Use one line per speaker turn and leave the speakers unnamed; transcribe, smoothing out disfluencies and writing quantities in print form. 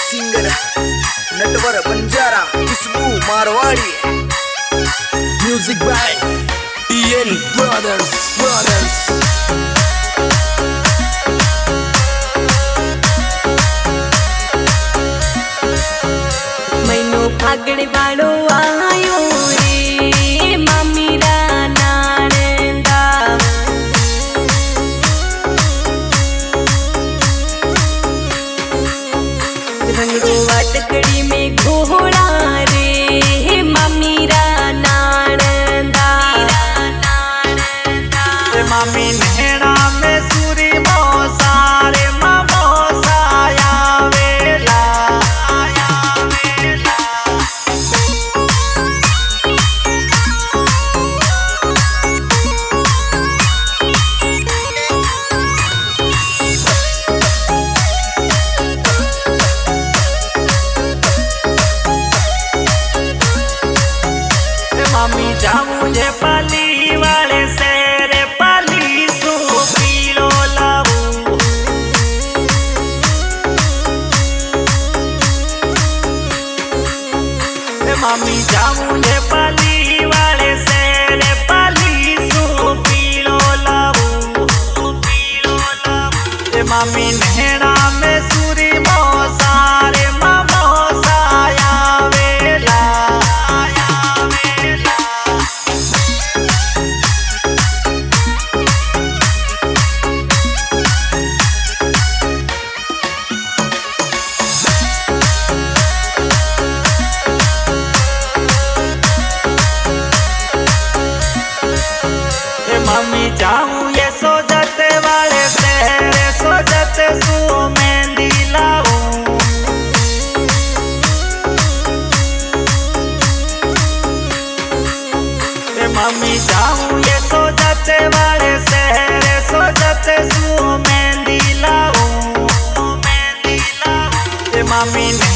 Singer Natwar Banjara Khushbu Marwadi. Music by TN brothers.
मैनो फागड़ वालो आयो रे मामीरा नानंदा रंगड़ो वाटकड़ी में घोड़ा रे मामीरा नानंदा
मामी नेड़ा में सूरी मौसा रे मौसा आवेला मामी जाऊं जे पाली वाले से रे पाली सो पीलो लाऊं मामी जाऊं जे पाली वाले से रे पाली सो पीलो लाऊं मामी नेड़ा में सूरी मौसा रे मौसा आवेला। मामी जाऊं ये सोजते वाले से सोजते सो मेहंदी लाऊं मामी जाऊं ये सोजते वाले से सोजते सो मेहंदी लाऊं मामी